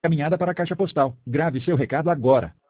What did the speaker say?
encaminhada para a caixa postal. Grave seu recado agora.